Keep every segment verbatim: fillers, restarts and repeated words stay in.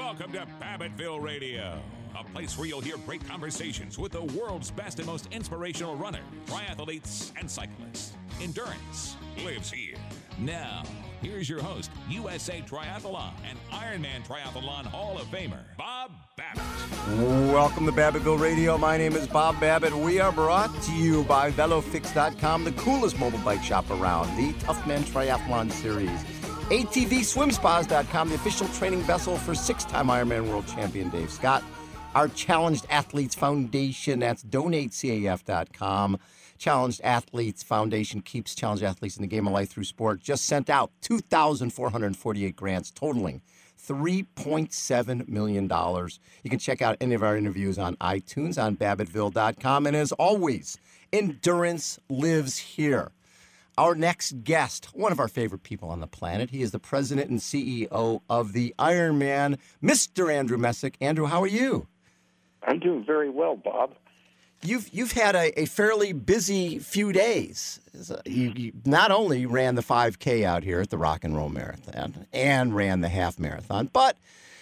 Welcome to Babbitttville Radio, a place where you'll hear great conversations with the world's best and most inspirational runners, triathletes, and cyclists. Endurance lives here. Now, here's your host, U S A Triathlon and Ironman Triathlon Hall of Famer, Bob Babbitt. Welcome to Babbitttville Radio. My name is Bob Babbitt. We are brought to you by Velofix dot com, the coolest mobile bike shop around, the Toughman Triathlon Series. A T V Swim Spas dot com, the official training vessel for six-time Ironman World Champion Dave Scott. Our Challenged Athletes Foundation, that's donate C A F dot com. Challenged Athletes Foundation keeps challenged athletes in the game of life through sport. Just sent out two thousand four hundred forty-eight grants, totaling three point seven million dollars. You can check out any of our interviews on iTunes, on Babbitttville dot com. And as always, endurance lives here. Our next guest, one of our favorite people on the planet. He is the president and C E O of the Ironman, Mister Andrew Messick. Andrew, how are you? I'm doing very well, Bob. You've you've had a, a fairly busy few days. You, you not only ran the five K out here at the Rock and Roll Marathon and ran the half marathon, but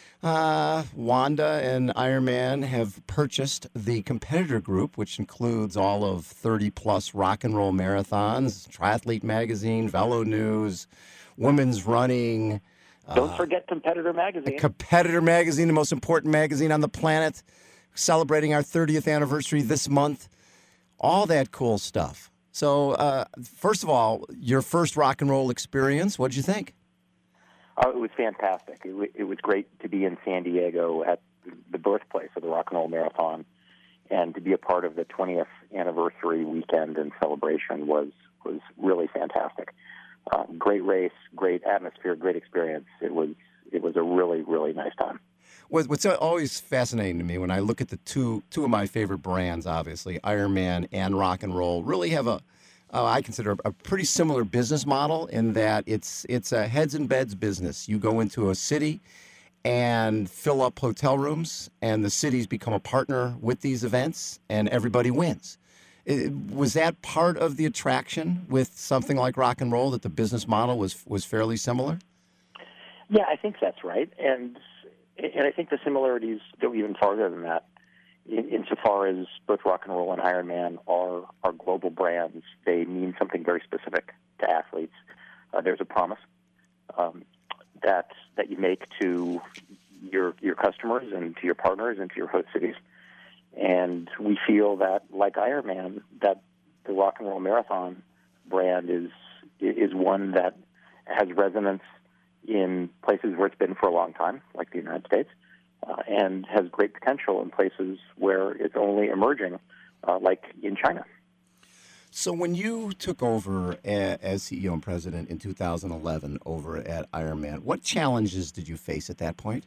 uh, Wanda and Ironman have purchased the competitor group, which includes all of thirty plus rock and roll marathons, Triathlete Magazine, Velo News, Women's Running. Don't uh, forget Competitor Magazine. Competitor Magazine, the most important magazine on the planet, celebrating our thirtieth anniversary this month. All that cool stuff. So, uh, first of all, your first rock and roll experience, what did you think? Oh, it was fantastic. It, w- it was great to be in San Diego at the birthplace of the Rock and Roll Marathon, and to be a part of the twentieth anniversary weekend and celebration was was really fantastic. Uh, great race, great atmosphere, great experience. It was it was a really really nice time. What's always fascinating to me when I look at the two two of my favorite brands, obviously Ironman and Rock and Roll, really have a uh, I consider a pretty similar business model in that it's it's a heads and beds business. You go into a city and fill up hotel rooms, and the cities become a partner with these events, and everybody wins. It, was that part of the attraction with something like Rock and Roll, that the business model was was fairly similar? Yeah, I think that's right, and and I think the similarities go even farther than that. In, insofar as both Rock and Roll and Ironman are are global brands, they mean something very specific to athletes. Uh, there's a promise um, that that you make to your your customers and to your partners and to your host cities. And we feel that, like Ironman, that the Rock and Roll Marathon brand is is one that has resonance in places where it's been for a long time, like the United States, uh, and has great potential in places where it's only emerging, uh, like in China. So when you took over as C E O and president in two thousand eleven over at Ironman, what challenges did you face at that point?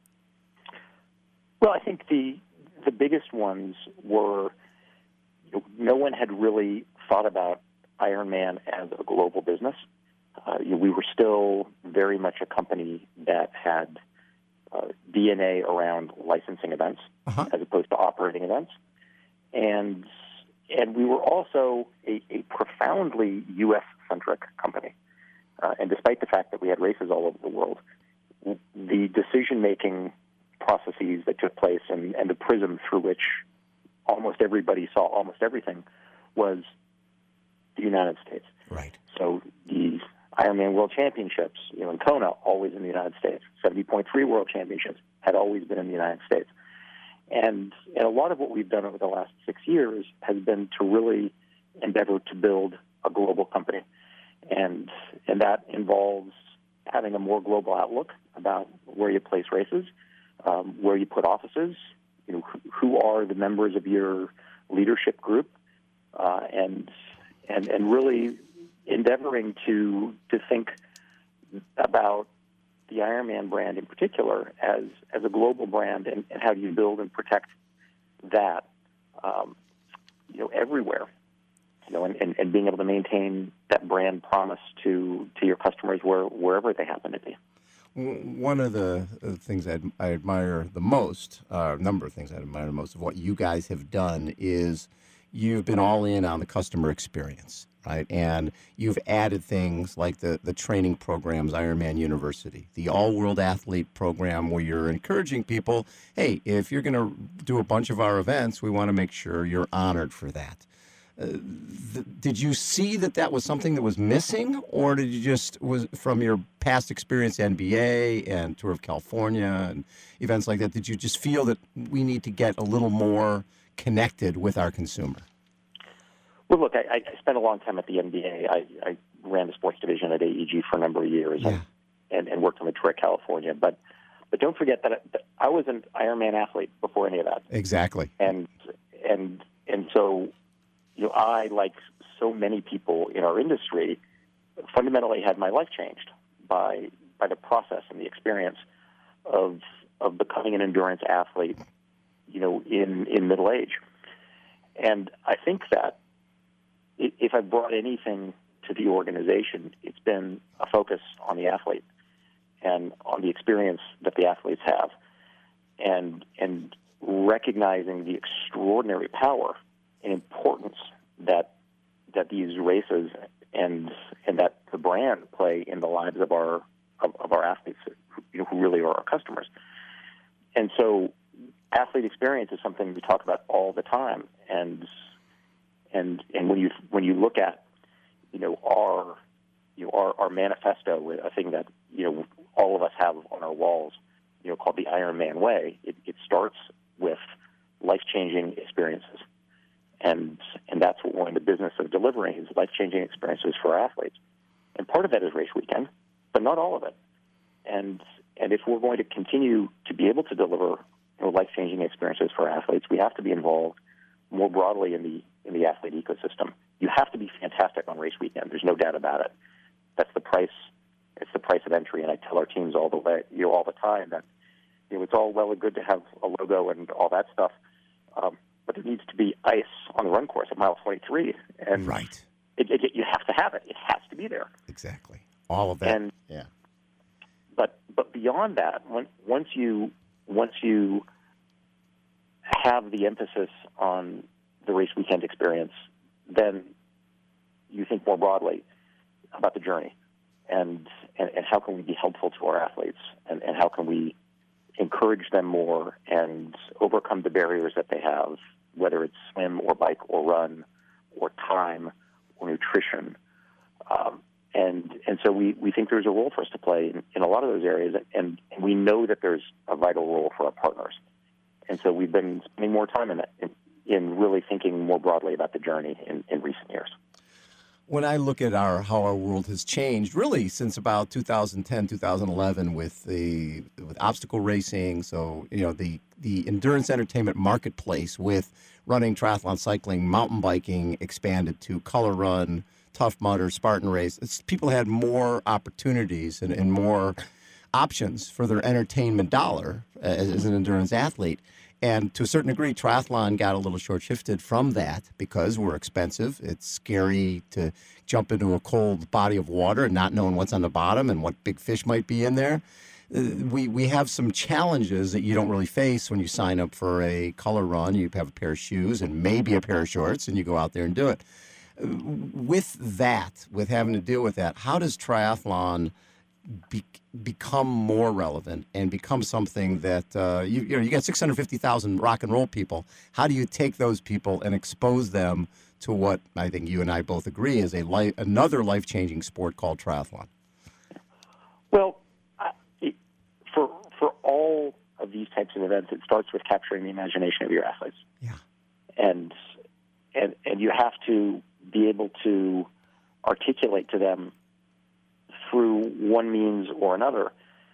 Well, I think the the biggest ones were, you know, no one had really thought about Ironman as a global business. Uh, you know, we were still very much a company that had uh, D N A around licensing events uh-huh. as opposed to operating events. And and we were also a, a profoundly U S-centric company. Uh, and despite the fact that we had races all over the world, the decision-making processes that took place and, and the prism through which almost everybody saw almost everything was the United States. Right. So the Ironman World Championships, you know, in Kona, always in the United States. seventy point three World Championships had always been in the United States. And, and a lot of what we've done over the last six years has been to really endeavor to build a global company. And, and that involves having a more global outlook about where you place races, um, where you put offices, you know, who, who are the members of your leadership group, uh, and, and, and really endeavoring to to think about the Ironman brand in particular as as a global brand, and, and how do you build and protect that, um, you know, everywhere, you know, and, and, and being able to maintain that brand promise to to your customers where wherever they happen to be. One of the things I, I admire the most, uh, a number of things I admire the most of what you guys have done is you've been all in on the customer experience, right? And you've added things like the, the training programs, Ironman University, the All-World Athlete program, where you're encouraging people, hey, if you're going to do a bunch of our events, we want to make sure you're honored for that. Uh, th- did you see that that was something that was missing, or did you just, was from your past experience, N B A and Tour of California and events like that, did you just feel that we need to get a little more connected with our consumer? Well, look, I, I spent a long time at the N B A. I, I ran the sports division at A E G for a number of years, yeah. and, and, and worked on the Tour of California. But but don't forget that I, that I was an Ironman athlete before any of that. Exactly. And and and so, you know, I, like so many people in our industry, fundamentally had my life changed by by the process and the experience of of becoming an endurance athlete, you know, in, in middle age. And I think that if I've brought anything to the organization, it's been a focus on the athlete and on the experience that the athletes have, and and recognizing the extraordinary power and importance that that these races and and that the brand play in the lives of our of, of our athletes, you know, who really are our customers. And so, athlete experience is something we talk about all the time, and and and when you when you look at, you know, our you know our, our manifesto, a thing that, you know, all of us have on our walls, you know, called the Ironman Way. It, it starts with life-changing experiences, and and that's what we're in the business of delivering, is life-changing experiences for our athletes. And part of that is race weekend, but not all of it. And and if we're going to continue to be able to deliver, you know, life-changing experiences for our athletes, we have to be involved more broadly in the in the athlete ecosystem. You have to be fantastic on race weekend. There's no doubt about it. That's the price. It's the price of entry. And I tell our teams all the way, you know, all the time that, you know, it's all well and good to have a logo and all that stuff, um, but there needs to be ice on the run course at mile twenty-three. And right. It, it, you have to have it. It has to be there. Exactly. All of that. And, yeah. But but beyond that, when, once you once you have the emphasis on the race weekend experience, then you think more broadly about the journey, and and, and how can we be helpful to our athletes, and, and how can we encourage them more and overcome the barriers that they have, whether it's swim or bike or run or time or nutrition. Um, and and so we, we think there's a role for us to play in, in a lot of those areas, and, and we know that there's a vital role for our partners. And so we've been spending more time in it, in, in really thinking more broadly about the journey in, in recent years. When I look at our how our world has changed, really since about two thousand ten, two thousand eleven, with the with obstacle racing, so you know the the endurance entertainment marketplace with running, triathlon, cycling, mountain biking expanded to Color Run, Tough Mudder, Spartan Race. It's, people had more opportunities and, and more options for their entertainment dollar as, as an endurance athlete. And to a certain degree, triathlon got a little short-shifted from that because we're expensive. It's scary to jump into a cold body of water and not knowing what's on the bottom and what big fish might be in there. Uh, we we have some challenges that you don't really face when you sign up for a Color Run. You have a pair of shoes and maybe a pair of shorts, and you go out there and do it. Uh, with that, with having to deal with that, how does triathlon Be, become more relevant and become something that uh, you, you know you got six hundred fifty thousand rock and roll people? How do you take those people and expose them to what I think you and I both agree is a life, another life-changing sport called triathlon? Well, I, it, for for all of these types of events, it starts with capturing the imagination of your athletes. Yeah, and and and you have to be able to articulate to them through one means or another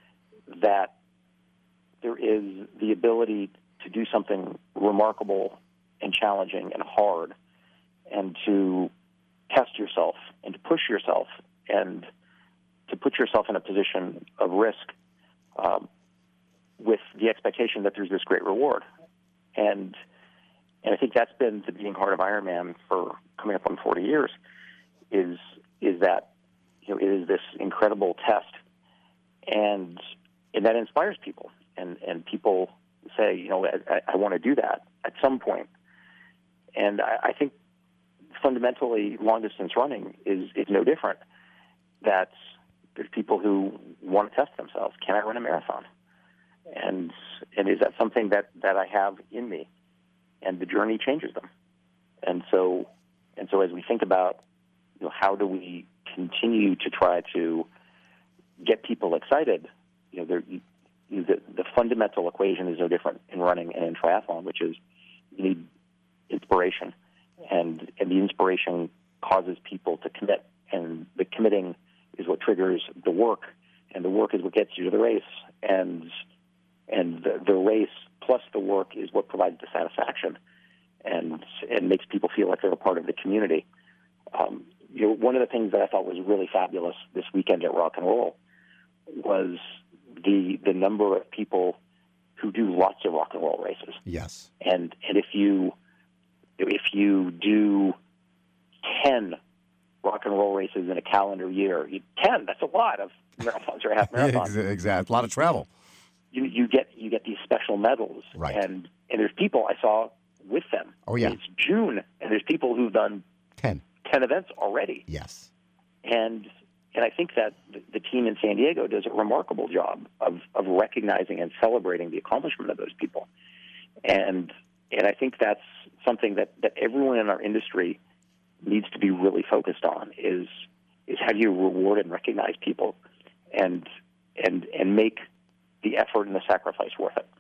that there is the ability to do something remarkable and challenging and hard, and to test yourself and to push yourself and to put yourself in a position of risk, um, with the expectation that there's this great reward. And and I think that's been the beating heart of Ironman for coming up on forty years, is is that, you know, it is this incredible test, and and that inspires people, and, and people say, you know, I, I want to do that at some point. And I, I think fundamentally long-distance running is, is no different. That there's people who want to test themselves. Can I run a marathon? And and is that something that, that I have in me? And the journey changes them. And so and so as we think about, you know, how do we continue to try to get people excited, you know, there, you, you, the, the fundamental equation is no different in running and in triathlon, which is you need inspiration. And, and the inspiration causes people to commit. And the committing is what triggers the work. And the work is what gets you to the race. And and the, the race plus the work is what provides the satisfaction and and makes people feel like they're a part of the community. Um, you know, one of the things that I thought was really fabulous this weekend at Rock and Roll was the the number of people who do lots of rock and roll races. Yes. And and if you if you do ten rock and roll races in a calendar year, you, ten, that's a lot of marathons or half marathons. Exactly. A lot of travel. You you get you get these special medals. Right. And and there's people I saw with them. Oh yeah. It's June and there's people who've done ten. ten events already. Yes. And and I think that the team in San Diego does a remarkable job of, of recognizing and celebrating the accomplishment of those people. And and I think that's something that, that everyone in our industry needs to be really focused on is is how do you reward and recognize people and and and make the effort and the sacrifice worth it.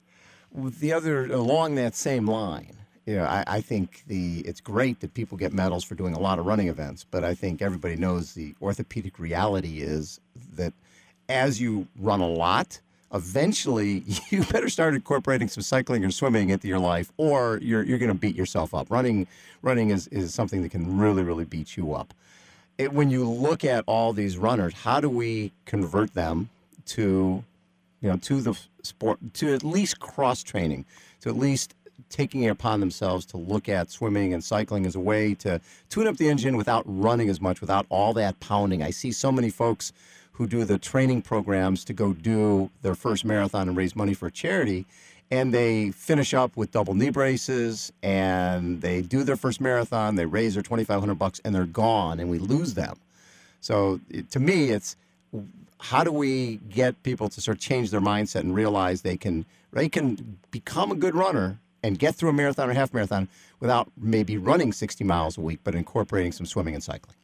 The other, along that same line, you know, I, I think the it's great that people get medals for doing a lot of running events, but I think everybody knows the orthopedic reality is that as you run a lot, eventually you better start incorporating some cycling or swimming into your life, or you're you're going to beat yourself up. Running running is, is something that can really, really beat you up. It, when you look at all these runners, how do we convert them to, you know, to the sport, to at least cross training, to at least taking it upon themselves to look at swimming and cycling as a way to tune up the engine without running as much, without all that pounding. I see so many folks who do the training programs to go do their first marathon and raise money for a charity, and they finish up with double knee braces, and they do their first marathon, they raise their twenty-five hundred bucks, and they're gone, and we lose them. So it, to me, it's how do we get people to sort of change their mindset and realize they can they can become a good runner and get through a marathon or half marathon without maybe running sixty miles a week, but incorporating some swimming and cycling?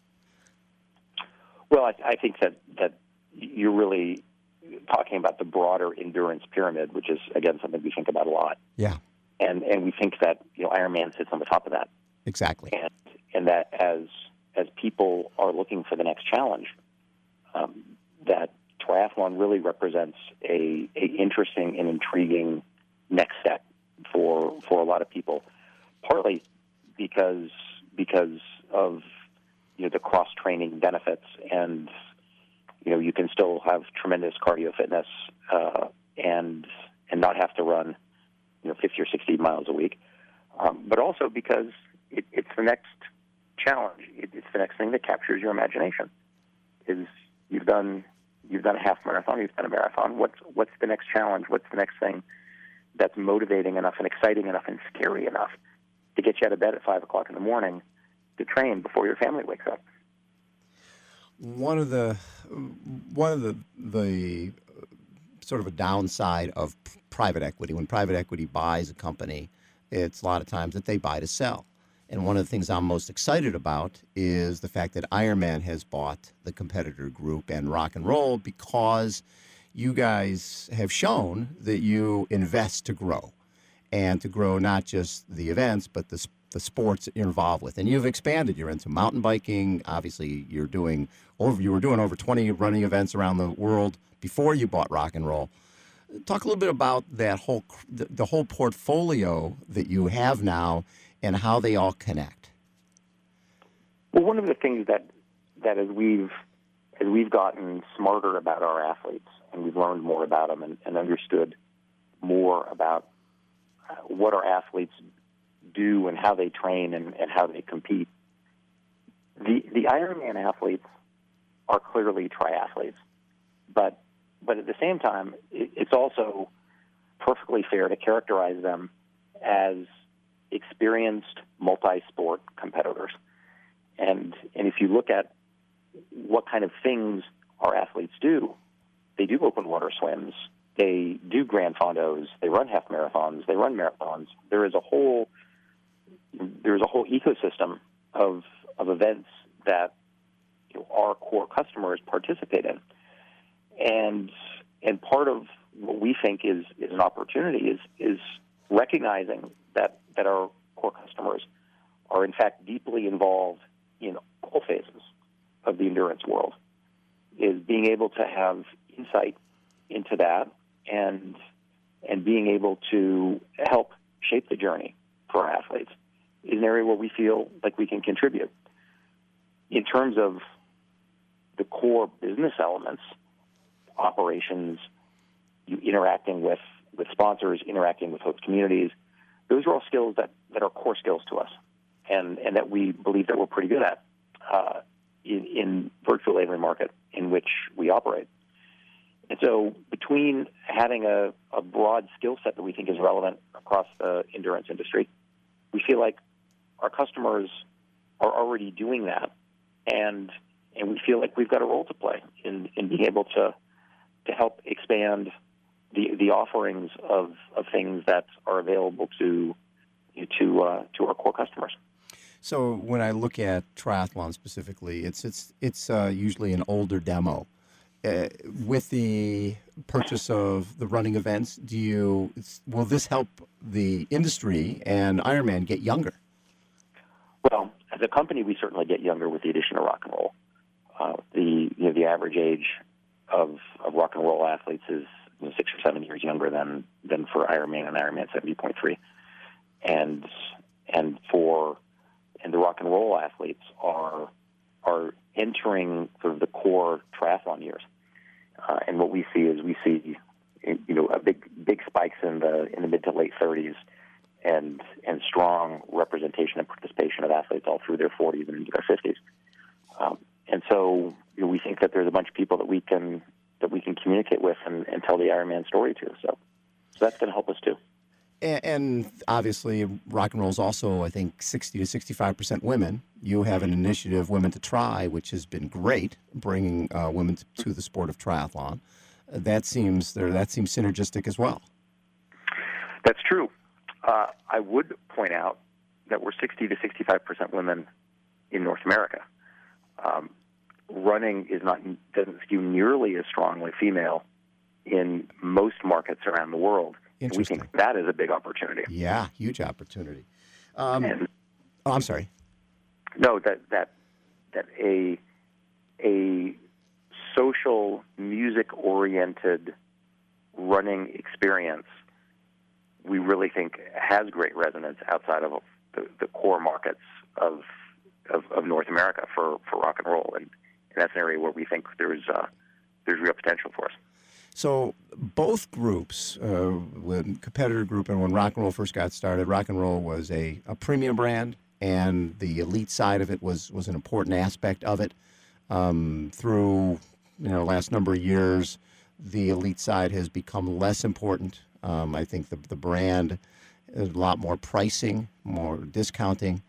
Well, I, I think that, that you're really talking about the broader endurance pyramid, which is, again, something we think about a lot. Yeah. And and we think that, you know, Ironman sits on the top of that. Exactly. And and that as as people are looking for the next challenge, um, that triathlon really represents a, a interesting and intriguing next step for for a lot of people, partly because because of you know the cross training benefits, and you know you can still have tremendous cardio fitness uh, and and not have to run you know fifty or sixty miles a week, um, but also because it, it's the next challenge. It, it's the next thing that captures your imagination. Is you've done you've done a half marathon, you've done a marathon. What's what's the next challenge? What's the next thing that's motivating enough and exciting enough and scary enough to get you out of bed at five o'clock in the morning to train before your family wakes up? One of the one of the the sort of a downside of private equity, when private equity buys a company, it's a lot of times that they buy to sell. And one of the things I'm most excited about is the fact that Ironman has bought the competitor group and Rock and Roll, because you guys have shown that you invest to grow, and to grow not just the events, but the the sports that you're involved with. And you've expanded. You're into mountain biking. Obviously, you're doing over. You were doing over twenty running events around the world before you bought Rock and Roll. Talk a little bit about that whole the, the whole portfolio that you have now and how they all connect. Well, one of the things that that as we've as we've gotten smarter about our athletes and we've learned more about them and, and understood more about what our athletes do and how they train and, and how they compete, the the Ironman athletes are clearly triathletes, but but at the same time, it, it's also perfectly fair to characterize them as experienced multi-sport competitors. And and if you look at what kind of things our athletes do, they do open water swims, they do Grand Fondos, they run half marathons, they run marathons. There is a whole there is a whole ecosystem of of events that, you know, our core customers participate in. And and part of what we think is, is an opportunity is is recognizing that, that our core customers are in fact deeply involved in all phases of the endurance world, is being able to have insight into that and and being able to help shape the journey for our athletes is an area where we feel like we can contribute. In terms of the core business elements, operations, you interacting with, with sponsors, interacting with host communities, those are all skills that, that are core skills to us and, and that we believe that we're pretty good at uh, in, in virtual every market in which we operate. And so between having a, a broad skill set that we think is relevant across the endurance industry, we feel like our customers are already doing that, and and we feel like we've got a role to play in, in being able to to help expand the the offerings of, of things that are available to to uh, to our core customers. So when I look at triathlon specifically, it's it's it's uh, usually an older demo. Uh, with the purchase of the running events, do you will this help the industry and Ironman get younger? Well, as a company, we certainly get younger with the addition of rock and roll. Uh, the you know, the average age of, of rock and roll athletes is, you know, six or seven years younger than than for Ironman and Ironman seventy point three, and and for and the rock and roll athletes are are entering sort of the core triathlon years. Uh, and what we see is we see, you know, a big big spikes in the in the mid to late thirties, and and strong representation and participation of athletes all through their forties and into their fifties. Um, and so, you know, we think that there's a bunch of people that we can that we can communicate with and, and tell the Ironman story to. So, so that's going to help us too. And, and obviously, rock and roll is also, I think, sixty to sixty-five percent women. You have an initiative, Women to Try, which has been great, bringing uh, women to, to the sport of triathlon. Uh, that seems there. That seems synergistic as well. That's true. Uh, I would point out that we're sixty to sixty-five percent women in North America. Um, running is not doesn't skew nearly as strongly female in most markets around the world. And we think that is a big opportunity. Yeah, huge opportunity. Um, and, oh, I'm sorry. No, that that that a a social, music-oriented running experience we really think has great resonance outside of the, the core markets of, of of North America for, for rock and roll, and, and that's an area where we think there's uh, there's real potential for us. So both groups, uh, when competitor group and when rock and roll first got started, rock and roll was a, a premium brand, and the elite side of it was, was an important aspect of it. Um, through you know last number of years, the elite side has become less important. Um, I think the the brand is a lot more pricing, more discounting.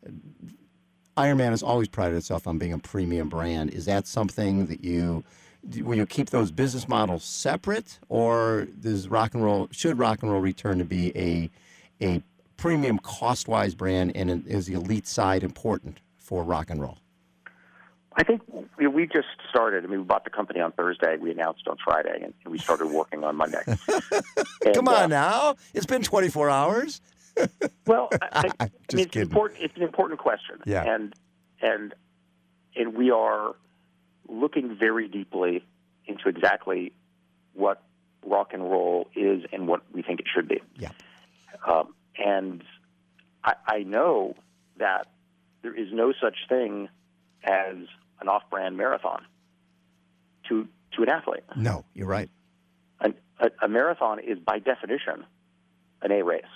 Ironman has always prided itself on being a premium brand. Is that something that you will you keep those business models separate, or does rock and roll should rock and roll return to be a a premium cost-wise brand, and is the elite side important for rock and roll? I think we, we just started. I mean, we bought the company on Thursday. We announced on Friday, and we started working on Monday. And, Come on uh, now, it's been twenty-four hours. Well, I, I, I mean, it's kidding. important. It's an important question, Yeah. and and and we are looking very deeply into exactly what rock and roll is and what we think it should be. Yeah. Um, and I, I know that there is no such thing as an off-brand marathon to to an athlete. No, you're right. An, a, a marathon is by definition an A race,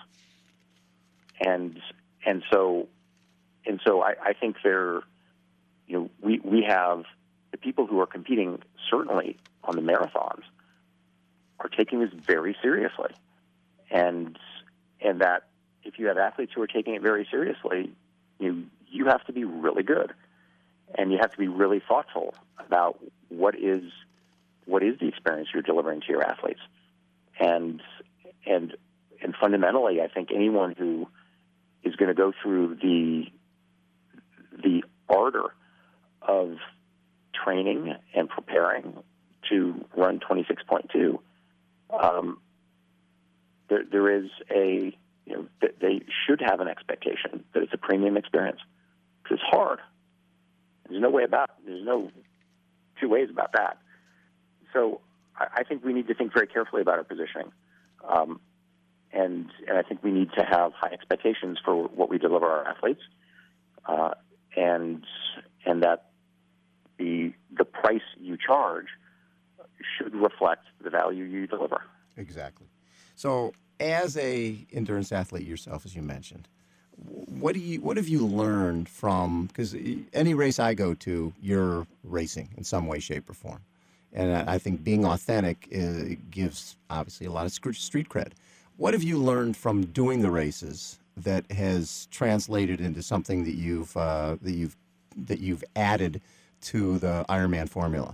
and and so and so I, I think there, you know, we we have the people who are competing certainly on the marathons are taking this very seriously, and and that if you have athletes who are taking it very seriously, you you have to be really good, and you have to be really thoughtful about what is what is the experience you're delivering to your athletes, and and and fundamentally, I think anyone who is going to go through the the ardor of training and preparing to run twenty-six point two, um, there there is a you know that they should have an expectation that it's a premium experience, because it's hard. There's no way about there's no two ways about that. So I, I think we need to think very carefully about our positioning, um, and and I think we need to have high expectations for what we deliver our athletes, uh, and and that the the price you charge should reflect the value you deliver. Exactly. So, as a endurance athlete yourself, as you mentioned, what do you what have you learned from? Because any race I go to, you're racing in some way, shape, or form, and I think being authentic uh, gives obviously a lot of street cred. What have you learned from doing the races that has translated into something that you've uh, that you've that you've added to the Ironman formula?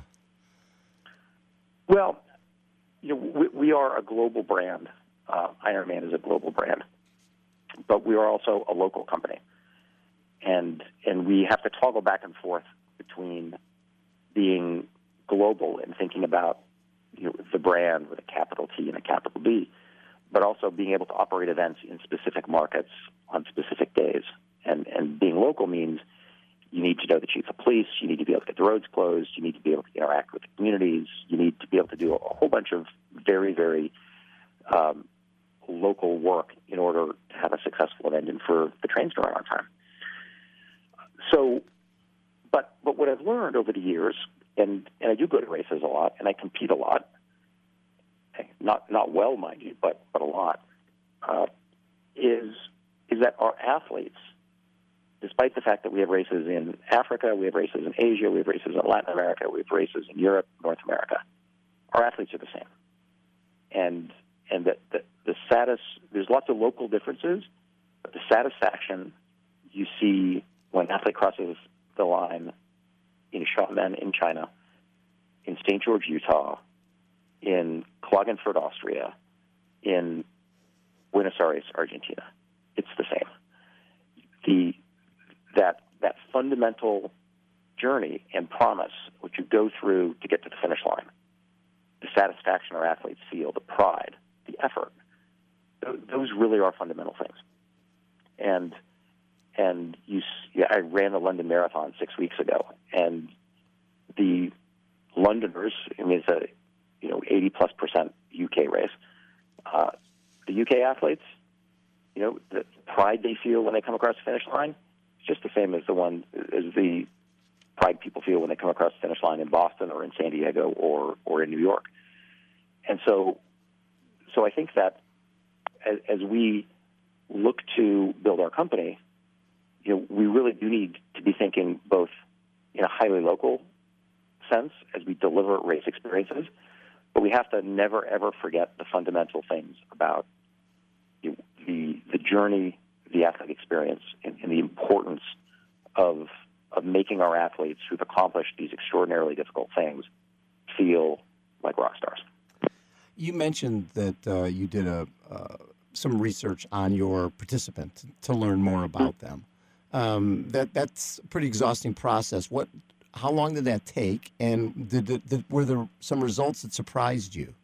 Well, you know, we, we are a global brand. Uh, Ironman is a global brand, but we are also a local company, and and we have to toggle back and forth between being global and thinking about you know, the brand with a capital T and a capital B, but also being able to operate events in specific markets on specific days. And and being local means you need to know the chief of police, you need to be able to get the roads closed, you need to be able to interact with the communities, you need to be able to do a whole bunch of very, very um, local work in order to have a successful event and for the trains to run on time. So, but but what I've learned over the years, and, and I do go to races a lot, and I compete a lot, not not well, mind you, but but a lot, uh, is is that our athletes, despite the fact that we have races in Africa, we have races in Asia, we have races in Latin America, we have races in Europe, North America, our athletes are the same. And and the, the, the status, there's lots of local differences, but the satisfaction you see when an athlete crosses the line in Xiamen in China, in Saint George, Utah, in Klagenfurt, Austria, in Buenos Aires, Argentina, it's the same. The that that fundamental journey and promise, which you go through to get to the finish line, the satisfaction our athletes feel, the pride, the effort, th- those really are fundamental things. And and you, yeah, I ran the London Marathon six weeks ago, and the Londoners, I mean, it's a you know eighty plus percent U K race. Uh, the U K athletes, you know, the pride they feel when they come across the finish line, it's just the same as the one as the pride people feel when they come across the finish line in Boston or in San Diego or or in New York. And so, so I think that as, as we look to build our company, you know, we really do need to be thinking both in a highly local sense as we deliver race experiences, but we have to never ever forget the fundamental things about you know, the the journey, the athlete experience, and, and the importance of of making our athletes who've accomplished these extraordinarily difficult things feel like rock stars. You mentioned that uh, you did a uh, some research on your participant to learn more about them. Um, that that's a pretty exhausting process. What, how long did that take? And did, did, did, were there some results that surprised you?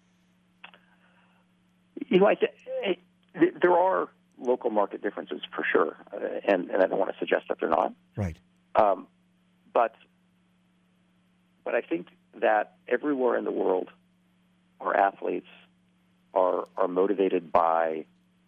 You know, I th- there are local market differences for sure, uh, and, and I don't want to suggest that they're not. Right. Um, but but I think that everywhere in the world, our athletes are are motivated by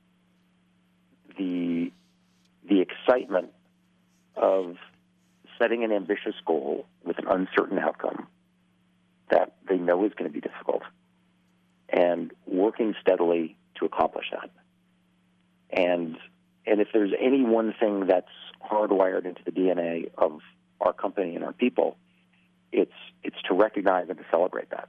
the the excitement of setting an ambitious goal with an uncertain outcome that they know is going to be difficult, and working steadily to accomplish that. And and if there's any one thing that's hardwired into the D N A of our company and our people, it's it's to recognize and to celebrate that.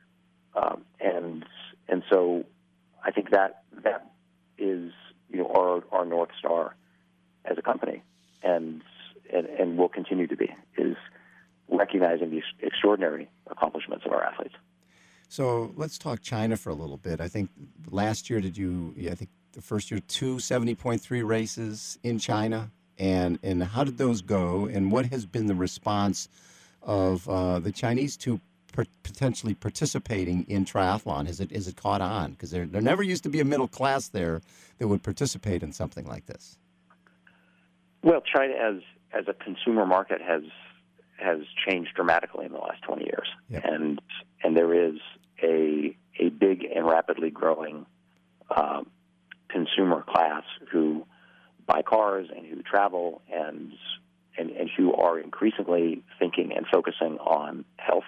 Um, and and so I think that that is you know our our North Star as a company, and and, and will continue to be, is recognizing these extraordinary accomplishments of our athletes. So let's talk China for a little bit. I think last year, did you, yeah, I think the first year, two seventy point three races in China. And, and how did those go? And what has been the response of uh, the Chinese to per- potentially participating in triathlon? Has it, is it caught on? Because there, there never used to be a middle class there that would participate in something like this. Well, China as as a consumer market has has changed dramatically in the last twenty years, yep. and and there is a a big and rapidly growing uh, consumer class who buy cars and who travel and, and and who are increasingly thinking and focusing on health,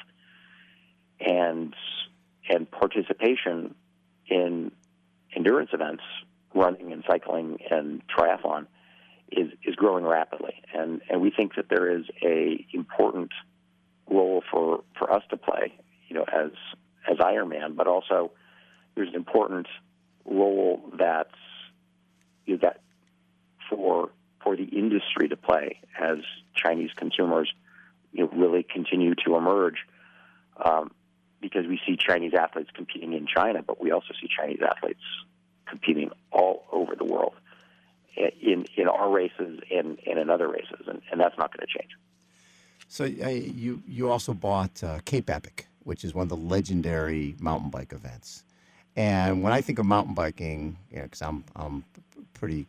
and and participation in endurance events, running and cycling and triathlon is is growing rapidly, and and we think that there is a important role for, for us to play, you know, as as Ironman, but also there's an important role that's you know, that for for the industry to play as Chinese consumers, you know, really continue to emerge, um, because we see Chinese athletes competing in China, but we also see Chinese athletes competing all over the world in in our races and, and in other races, and, and that's not going to change. So uh, you you also bought uh, Cape Epic, which is one of the legendary mountain bike events. And when I think of mountain biking, because you know, I'm I'm pretty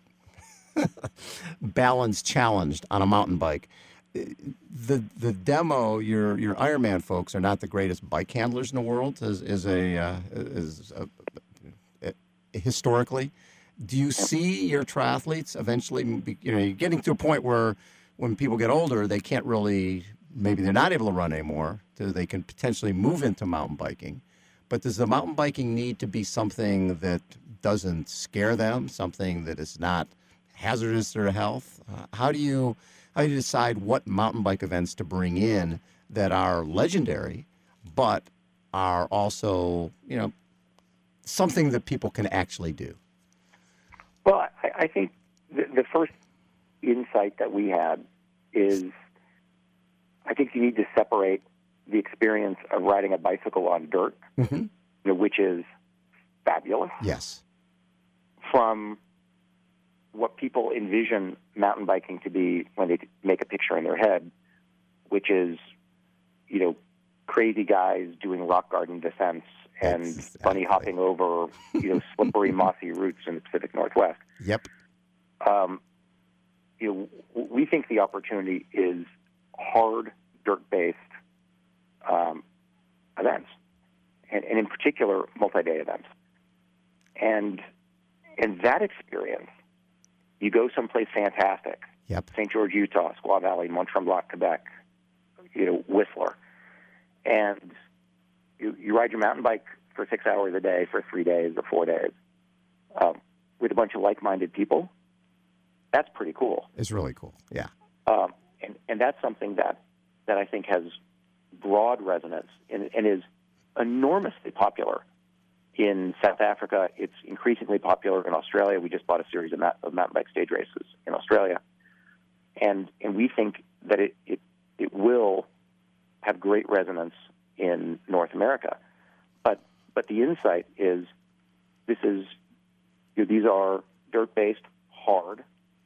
balanced, challenged on a mountain bike, the the demo, your your Ironman folks are not the greatest bike handlers in the world, is is a uh, is a, a, a, historically. Do you see your triathletes eventually, you know, you're getting to a point where when people get older, they can't really, maybe they're not able to run anymore, so they can potentially move into mountain biking. But does the mountain biking need to be something that doesn't scare them, something that is not hazardous to their health? Uh, how do you how do you decide what mountain bike events to bring in that are legendary, but are also, you know, something that people can actually do? Well, I, I think the, the first insight that we had is I think you need to separate the experience of riding a bicycle on dirt, mm-hmm. you know, which is fabulous, yes, from what people envision mountain biking to be when they make a picture in their head, which is, you know, crazy guys doing rock garden descents and exactly. bunny hopping over, you know, slippery, mossy routes in the Pacific Northwest. Yep. Um, you know, we think the opportunity is hard, dirt-based um, events, and, and in particular, multi-day events. And in that experience, you go someplace fantastic. Yep. Saint George, Utah, Squaw Valley, Mont Tremblant, Quebec, you know, Whistler, and You, you ride your mountain bike for six hours a day for three days or four days um, with a bunch of like-minded people. That's pretty cool. It's really cool, yeah. Um, and, and that's something that, that I think has broad resonance and, and is enormously popular in South Africa. It's increasingly popular in Australia. We just bought a series of, mat, of mountain bike stage races in Australia. And and we think that it, it, it will have great resonance in North America, but but the insight is this is you know, these are dirt-based, hard,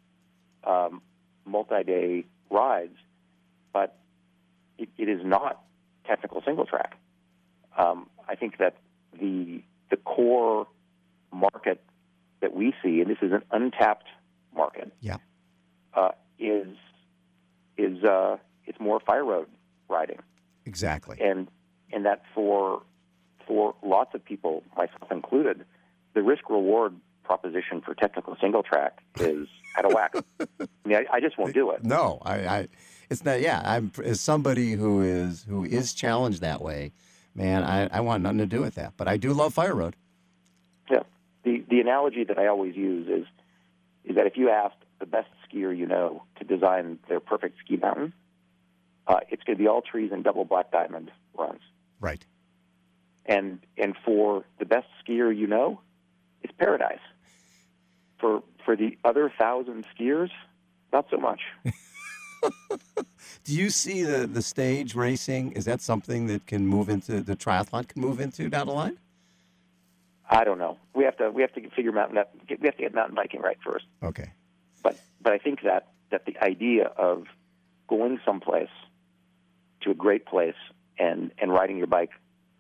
um, multi-day rides, but it, it is not technical single track. Um, I think that the the core market that we see, and this is an untapped market, yeah, uh, is is uh, it's more fire road riding. Exactly. And and that for for lots of people, myself included, the risk-reward proposition for technical single track is out of whack. I mean, I, I just won't do it. No, I, I, it's not. Yeah, I'm as somebody who is who is challenged that way, man. I, I want nothing to do with that. But I do love fire road. Yeah. The the analogy that I always use is is that if you asked the best skier you know to design their perfect ski mountain, uh, it's going to be all trees and double black diamond runs. Right. And and for the best skier you know, it's paradise. For for the other thousand skiers, not so much. Do you see the, the stage racing? Is that something that can move into the triathlon can move into down the line? I don't know. We have to we have to figure mountain we have to get mountain biking right first. Okay. But but I think that, that the idea of going someplace to a great place and, and riding your bike,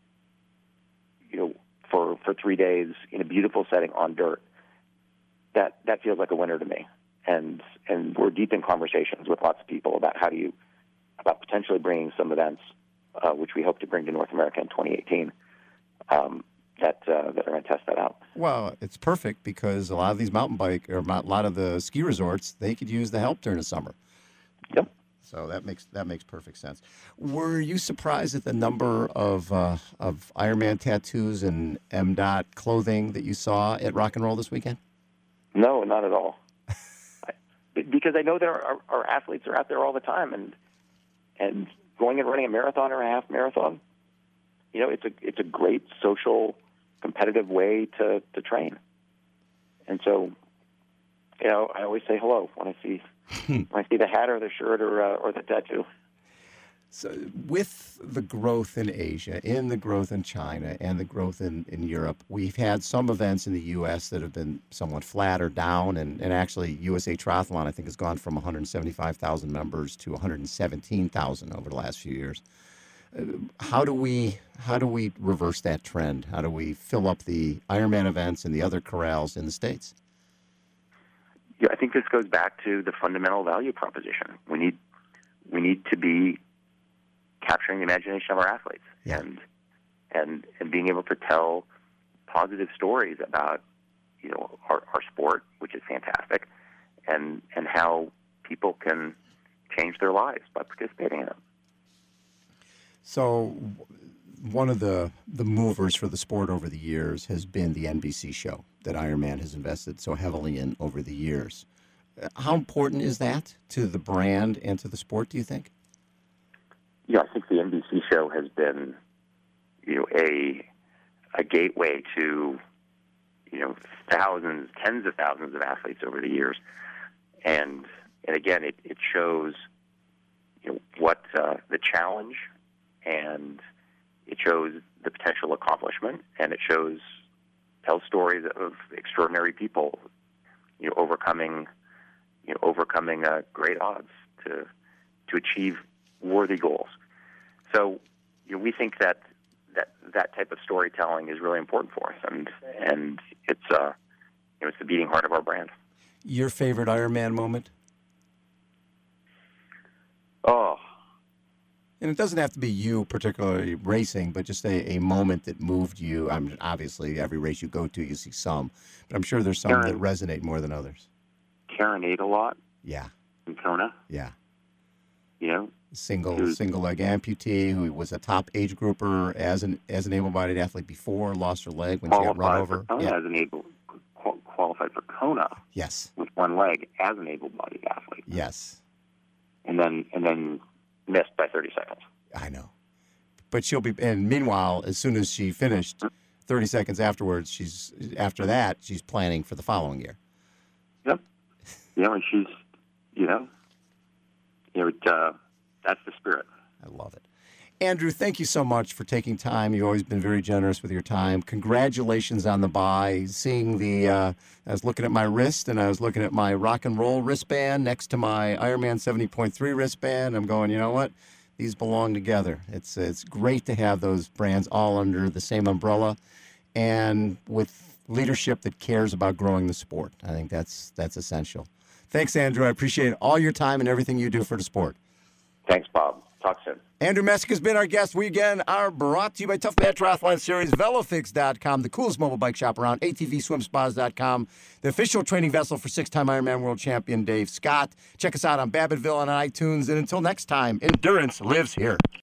you know, for, for three days in a beautiful setting on dirt, that that feels like a winner to me. And and we're deep in conversations with lots of people about how do you about potentially bringing some events, uh, which we hope to bring to North America in twenty eighteen. Um, that uh, that are going to test that out. Well, it's perfect because a lot of these mountain bike or a lot of the ski resorts, they could use the help during the summer. Yep. So that makes that makes perfect sense. Were you surprised at the number of uh, of Ironman tattoos and M DOT clothing that you saw at Rock and Roll this weekend? No, not at all. I, because I know there are our athletes are out there all the time, and and going and running a marathon or a half marathon, you know, it's a it's a great social, competitive way to, to train. And so, you know, I always say hello when I see when I see the hat or the shirt or uh, or the tattoo. So with the growth in Asia, in the growth in China, and the growth in, in Europe, we've had some events in the U S that have been somewhat flat or down, and, and actually U S A Triathlon, I think, has gone from one hundred seventy-five thousand members to one hundred seventeen thousand over the last few years. Uh, how do we how do we reverse that trend? How do we fill up the Ironman events and the other corrals in the States? Yeah, I think this goes back to the fundamental value proposition. We need we need to be capturing the imagination of our athletes, yeah. and and and being able to tell positive stories about, you know, our, our sport, which is fantastic, and and how people can change their lives by participating in it. So one of the, the movers for the sport over the years has been the N B C show that Ironman has invested so heavily in over the years. How important is that to the brand and to the sport, do you think? Yeah, I think the N B C show has been, you know, a a gateway to, you know, thousands, tens of thousands of athletes over the years, and and again, it, it shows, you know, what uh, the challenge, and it shows the potential accomplishment, and it shows tells stories of extraordinary people, you know, overcoming, you know, overcoming uh, great odds to to achieve worthy goals. So, you know, we think that, that that type of storytelling is really important for us, and and it's uh, you know, it's the beating heart of our brand. Your favorite Ironman moment? Oh, and it doesn't have to be you particularly racing, but just a, a moment that moved you. I mean, obviously, every race you go to, you see some, but I'm sure there's some Karen, that resonate more than others. Karen Adelot. Yeah. In Kona. Yeah. You know, single was, single leg amputee who was a top age grouper as an as an able-bodied athlete before, lost her leg when she got run over. For Kona yeah. as an able qualified for Kona. Yes. With one leg as an able-bodied athlete. Yes. And then and then missed by thirty seconds. I know, but she'll be. And meanwhile, as soon as she finished, thirty seconds afterwards, she's after that she's planning for the following year. Yep. You know, and she's, you know. You know, it, uh, that's the spirit. I love it. Andrew, thank you so much for taking time. You've always been very generous with your time. Congratulations on the buy. Seeing the, uh, I was looking at my wrist, and I was looking at my Rock and Roll wristband next to my Ironman seventy point three wristband. I'm going, you know what? These belong together. It's it's great to have those brands all under the same umbrella, and with leadership that cares about growing the sport. I think that's that's essential. Thanks, Andrew. I appreciate all your time and everything you do for the sport. Thanks, Bob. Talk soon. Andrew Messick has been our guest. We, again, are brought to you by Tough Man Triathlon Series, Velofix dot com, the coolest mobile bike shop around, A T V swim spas dot com, the official training vessel for six-time Ironman world champion Dave Scott. Check us out on Babbittville and on iTunes. And until next time, endurance lives here.